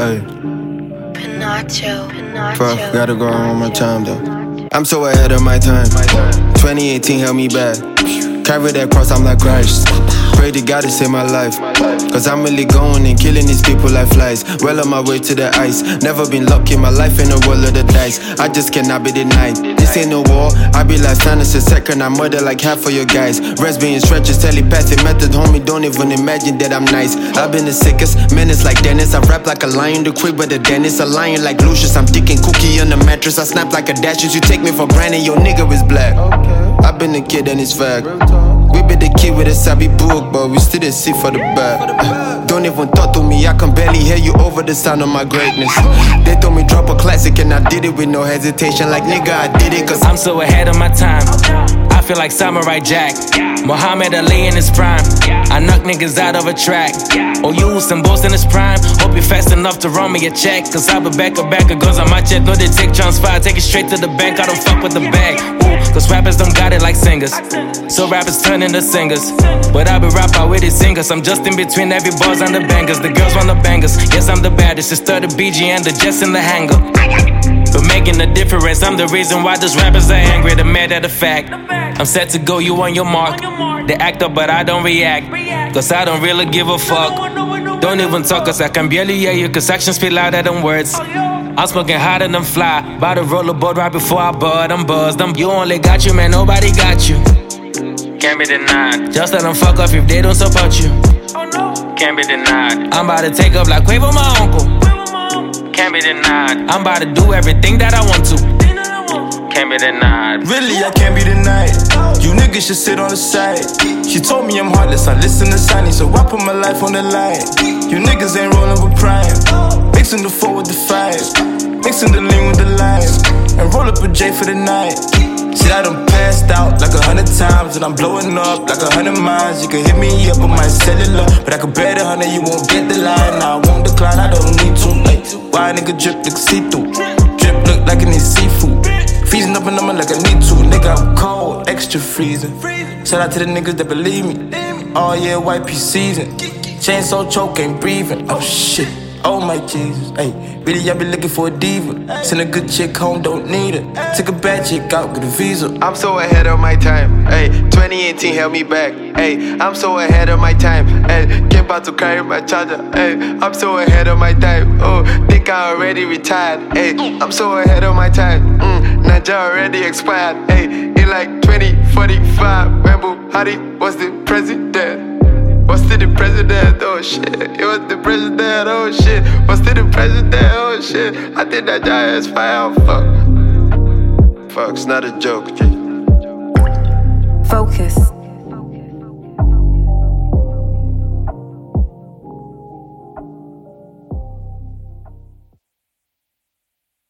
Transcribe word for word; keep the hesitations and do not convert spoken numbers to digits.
Hey. Pinacho, Pinacho. Fuck, gotta go on my time though. I'm so ahead of my time. twenty eighteen held me back. Carry that cross, I'm like Christ. Pray to God to save my life. Cause I'm really going and killing these people like flies. Well on my way to the ice. Never been lucky in my life in the world of the dice. I just cannot be denied. This ain't no war. I be like Thanos a second. I murder like half of your guys. Rest being stretches, telepathic method. Homie, don't even imagine that I'm nice. I've been the sickest, menace like Dennis. I rap like a lion, the quick but the dentist. A lion like Lucius. I'm dicking cookie on the mattress. I snap like a dashes. You take me for granted, your nigga is black. I've been the kid and it's fact. We be the kid with a savvy book, but we still the see for the back. Don't even talk to me, I can barely hear you over the sound of my greatness. They told me drop a classic and I did it with no hesitation. Like nigga, I did it cause I'm so ahead of my time. I feel like Samurai Jack, Muhammad Ali in his prime. I knock niggas out of a track. Oh, you Usain Bolt in his prime. Hope you're fast enough to run me a check. Cause I be back a back of guns on my jet. No, they take transfer, take it straight to the bank. I don't fuck with the bag. Ooh, cause rappers don't got it like singers. So rappers turn into singers. But I be rapping with these singers. I'm just in between every bars and the bangers. The girls want the bangers. Yes, I'm the baddest. It's the B G and the Jets in the hangar. But making a difference, I'm the reason why those rappers are angry. The mad at the fact. I'm set to go, you on your mark. They act up, but I don't react. Cause I don't really give a fuck. Don't even talk, cause I can barely hear you. Cause actions speak louder than words. I'm smoking hotter than fly. By the rollerboard right before I bud. I'm buzzed. I'm, you only got you, man. Nobody got you. Can't be denied. Just let them fuck up if they don't support you. Can't be denied. I'm about to take up like Quavo, my uncle. Can't be denied. I'm about to do everything that I want to. Can't be denied. Really, I can't be denied. You niggas should sit on the side. She told me I'm heartless, I listen to Sonny, so I put my life on the line. You niggas ain't rolling with prime. Mixing the four with the five. Mixing the lean with the lime. And roll up a J for the night. Shit, I done passed out like a hundred times. And I'm blowing up like a hundred miles. You can hit me up on my cellular, but I can bet a hundred you won't get the line. Nah, I won't decline, I don't need to. Like, why a nigga drip look see-through? Drip look like it needs seafood. Freezing up and I'm like I need to. Nigga, I'm cold, extra freezing. Shout out to the niggas that believe me. Oh yeah, white P season. Chain so choke, ain't breathing. Oh shit, oh my Jesus. Hey, really I be looking for a diva. Send a good chick home, don't need her. Take a bad chick out, get a visa. I'm so ahead of my time. Hey, twenty eighteen held me back. Hey, I'm so ahead of my time. Hey, came about to carry my charger. Hey, I'm so ahead of my time. Oh, think I already retired. Hey, I'm so ahead of my time. Mm, Naija already expired. Hey, in like twenty forty-five, when Buhari was the president. Was still the president, oh shit. It was the president, oh shit. Was still the president, oh shit. I think that guy is fire, fuck. Fuck, it's not a joke, G. Focus.